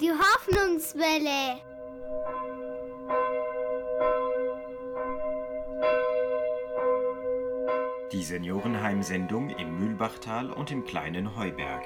Die Hoffnungswelle. Die Seniorenheimsendung im Mühlbachtal und im kleinen Heuberg.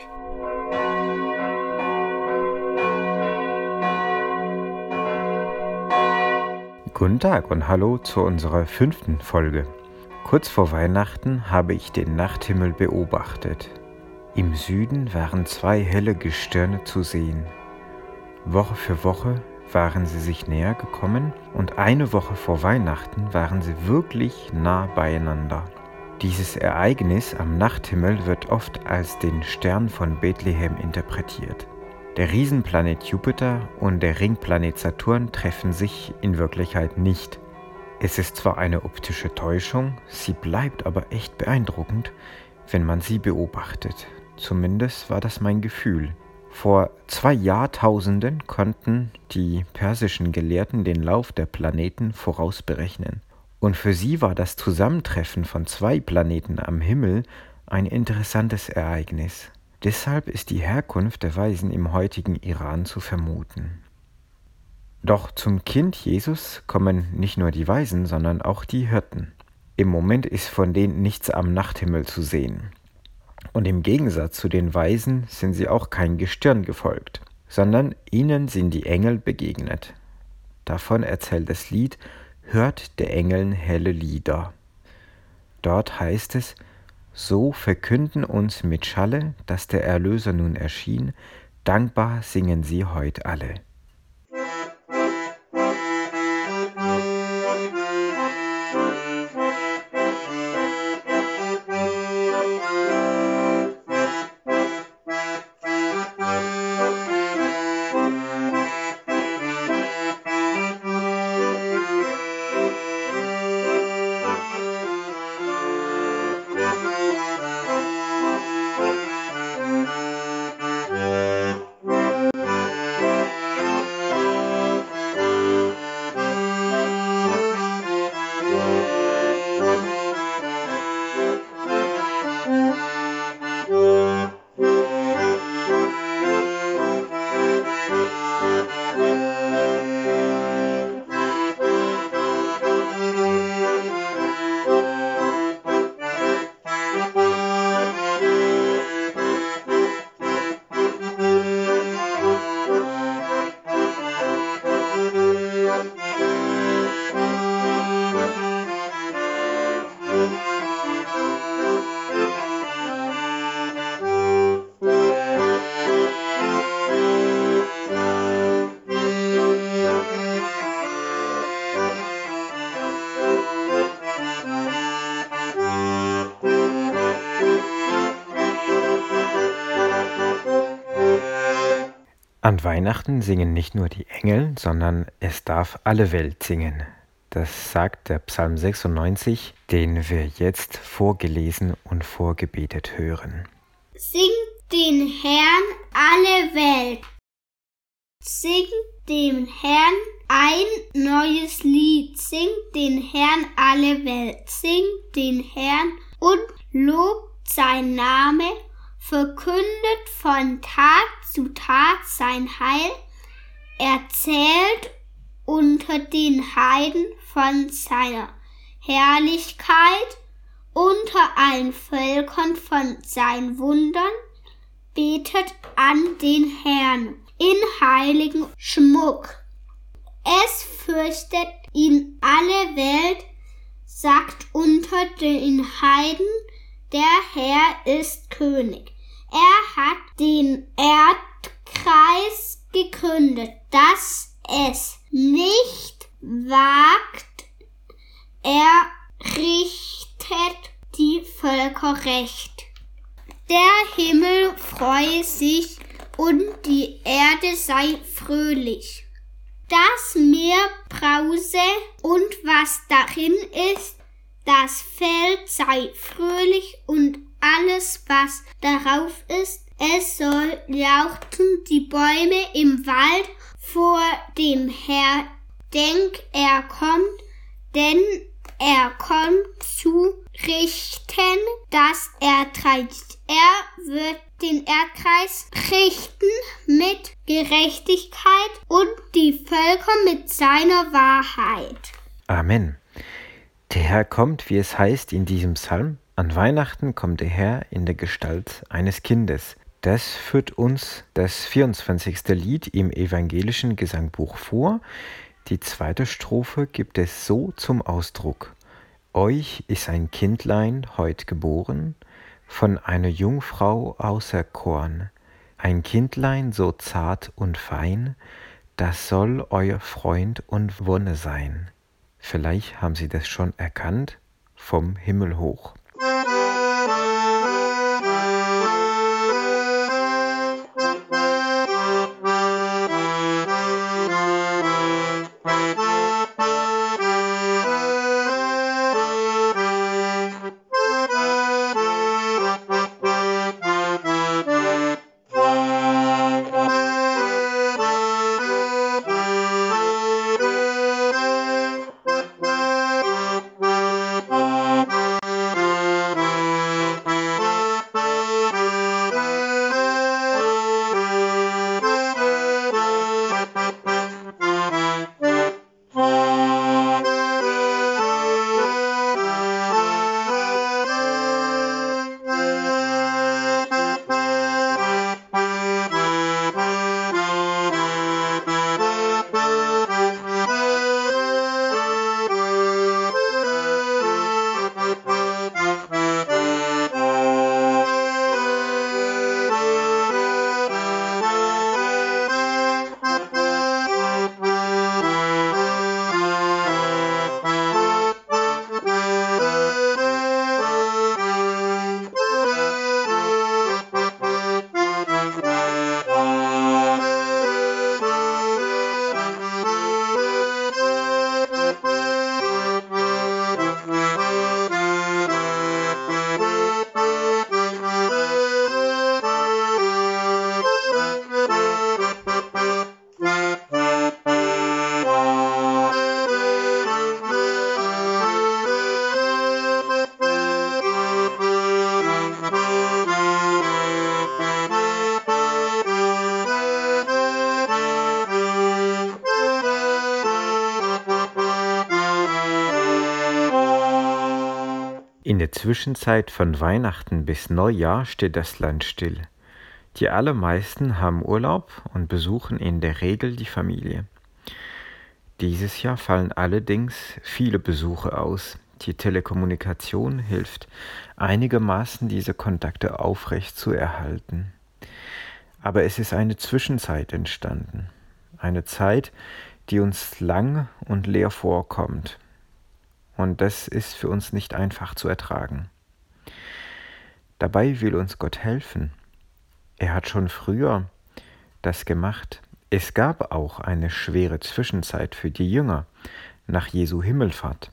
Guten Tag und hallo zu unserer 5. Folge. Kurz vor Weihnachten habe ich den Nachthimmel beobachtet. Im Süden waren 2 helle Gestirne zu sehen. Woche für Woche waren sie sich näher gekommen und eine Woche vor Weihnachten waren sie wirklich nah beieinander. Dieses Ereignis am Nachthimmel wird oft als den Stern von Bethlehem interpretiert. Der Riesenplanet Jupiter und der Ringplanet Saturn treffen sich in Wirklichkeit nicht. Es ist zwar eine optische Täuschung, sie bleibt aber echt beeindruckend, wenn man sie beobachtet. Zumindest war das mein Gefühl. Vor 2 Jahrtausenden konnten die persischen Gelehrten den Lauf der Planeten vorausberechnen. Und für sie war das Zusammentreffen von 2 Planeten am Himmel ein interessantes Ereignis. Deshalb ist die Herkunft der Weisen im heutigen Iran zu vermuten. Doch zum Kind Jesus kommen nicht nur die Weisen, sondern auch die Hirten. Im Moment ist von denen nichts am Nachthimmel zu sehen. Und im Gegensatz zu den Weisen sind sie auch kein Gestirn gefolgt, sondern ihnen sind die Engel begegnet. Davon erzählt das Lied »Hört der Engeln helle Lieder«. Dort heißt es: »So verkünden uns mit Schalle, dass der Erlöser nun erschien, dankbar singen sie heut alle.« An Weihnachten singen nicht nur die Engel, sondern es darf alle Welt singen. Das sagt der Psalm 96, den wir jetzt vorgelesen und vorgebetet hören. Singt den Herrn alle Welt. Singt dem Herrn ein neues Lied. Singt den Herrn alle Welt. Singt den Herrn und lobt sein Name. Verkündet von Tag zu Tag sein Heil, erzählt unter den Heiden von seiner Herrlichkeit, unter allen Völkern von seinen Wundern, betet an den Herrn in heiligen Schmuck. Es fürchtet ihn alle Welt, sagt unter den Heiden, der Herr ist König. Er hat den Erdkreis gegründet, dass es nicht wagt. Er richtet die Völker recht. Der Himmel freue sich und die Erde sei fröhlich. Das Meer brause und was darin ist, das Feld sei fröhlich und alles, was darauf ist, es soll jauchzen die Bäume im Wald vor dem Herrn. Denk, er kommt, denn er kommt zu richten das Erdreich. Er wird den Erdkreis richten mit Gerechtigkeit und die Völker mit seiner Wahrheit. Amen. Der Herr kommt, wie es heißt in diesem Psalm. An Weihnachten kommt der Herr in der Gestalt eines Kindes. Das führt uns das 24. Lied im evangelischen Gesangbuch vor. Die zweite Strophe gibt es so zum Ausdruck. Euch ist ein Kindlein heut geboren, von einer Jungfrau auserkoren. Ein Kindlein so zart und fein, das soll euer Freund und Wonne sein. Vielleicht haben Sie das schon erkannt, vom Himmel hoch. In der Zwischenzeit von Weihnachten bis Neujahr steht das Land still. Die allermeisten haben Urlaub und besuchen in der Regel die Familie. Dieses Jahr fallen allerdings viele Besuche aus. Die Telekommunikation hilft einigermaßen, diese Kontakte aufrecht zu erhalten. Aber es ist eine Zwischenzeit entstanden. Eine Zeit, die uns lang und leer vorkommt. Und das ist für uns nicht einfach zu ertragen. Dabei will uns Gott helfen. Er hat schon früher das gemacht. Es gab auch eine schwere Zwischenzeit für die Jünger nach Jesu Himmelfahrt.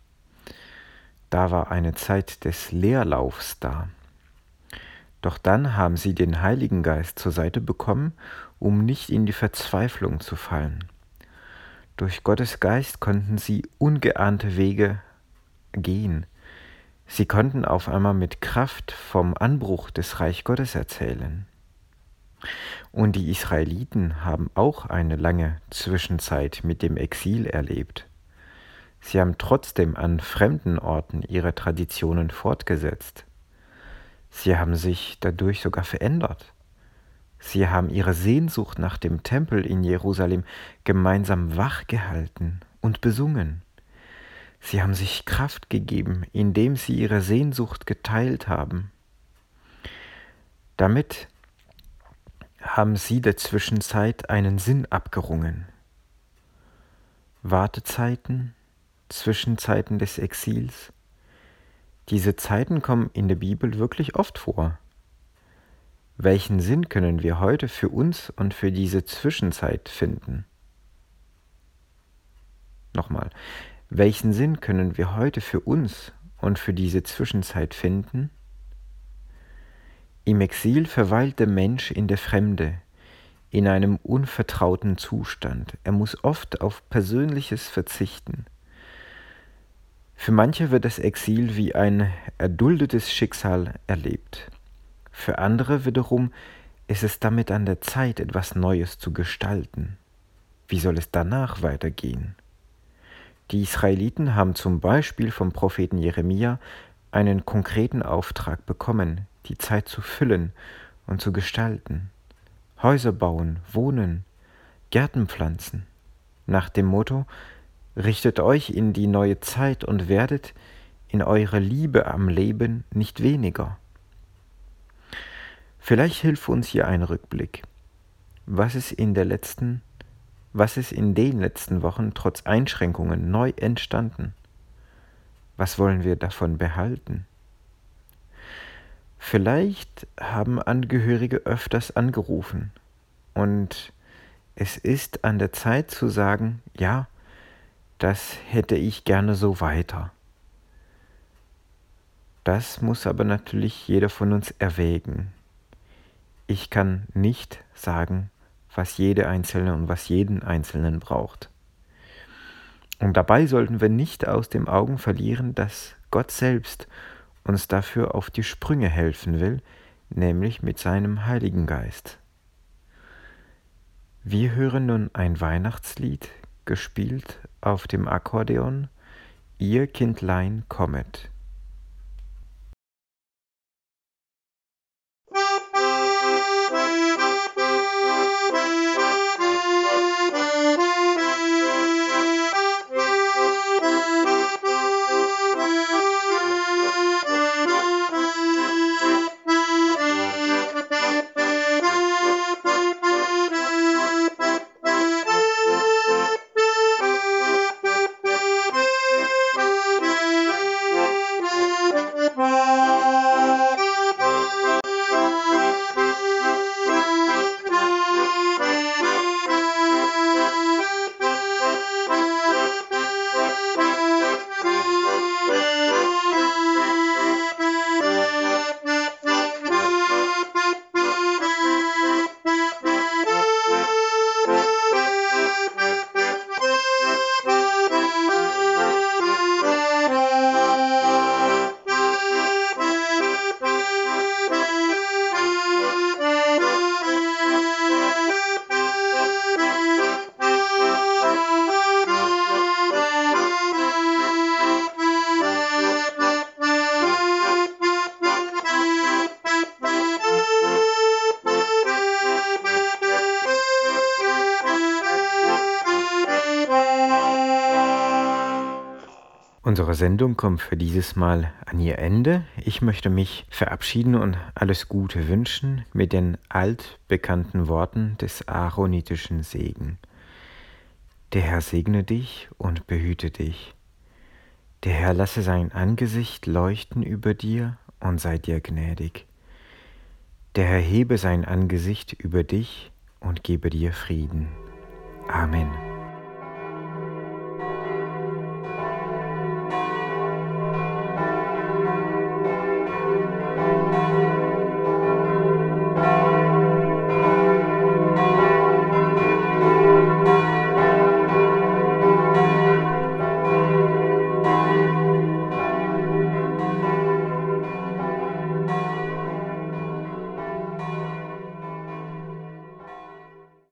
Da war eine Zeit des Leerlaufs da. Doch dann haben sie den Heiligen Geist zur Seite bekommen, um nicht in die Verzweiflung zu fallen. Durch Gottes Geist konnten sie ungeahnte Wege gehen. Sie konnten auf einmal mit Kraft vom Anbruch des Reich Gottes erzählen. Und die Israeliten haben auch eine lange Zwischenzeit mit dem Exil erlebt. Sie haben trotzdem an fremden Orten ihre Traditionen fortgesetzt. Sie haben sich dadurch sogar verändert. Sie haben ihre Sehnsucht nach dem Tempel in Jerusalem gemeinsam wachgehalten und besungen. Sie haben sich Kraft gegeben, indem sie ihre Sehnsucht geteilt haben. Damit haben sie der Zwischenzeit einen Sinn abgerungen. Wartezeiten, Zwischenzeiten des Exils, diese Zeiten kommen in der Bibel wirklich oft vor. Welchen Sinn können wir heute für uns und für diese Zwischenzeit finden? Nochmal, welchen Sinn können wir heute für uns und für diese Zwischenzeit finden? Im Exil verweilt der Mensch in der Fremde, in einem unvertrauten Zustand. Er muss oft auf Persönliches verzichten. Für manche wird das Exil wie ein erduldetes Schicksal erlebt. Für andere wiederum ist es damit an der Zeit, etwas Neues zu gestalten. Wie soll es danach weitergehen? Die Israeliten haben zum Beispiel vom Propheten Jeremia einen konkreten Auftrag bekommen, die Zeit zu füllen und zu gestalten. Häuser bauen, wohnen, Gärten pflanzen. Nach dem Motto: Richtet euch in die neue Zeit und werdet in eurer Liebe am Leben nicht weniger. Vielleicht hilft uns hier ein Rückblick. Was ist in den letzten Wochen trotz Einschränkungen neu entstanden? Was wollen wir davon behalten? Vielleicht haben Angehörige öfters angerufen und es ist an der Zeit zu sagen, ja, das hätte ich gerne so weiter. Das muss aber natürlich jeder von uns erwägen. Ich kann nicht sagen, was jede Einzelne und was jeden Einzelnen braucht. Und dabei sollten wir nicht aus den Augen verlieren, dass Gott selbst uns dafür auf die Sprünge helfen will, nämlich mit seinem Heiligen Geist. Wir hören nun ein Weihnachtslied, gespielt auf dem Akkordeon, Ihr Kindlein kommet. Unsere Sendung kommt für dieses Mal an ihr Ende. Ich möchte mich verabschieden und alles Gute wünschen mit den altbekannten Worten des aaronitischen Segen. Der Herr segne dich und behüte dich. Der Herr lasse sein Angesicht leuchten über dir und sei dir gnädig. Der Herr hebe sein Angesicht über dich und gebe dir Frieden. Amen.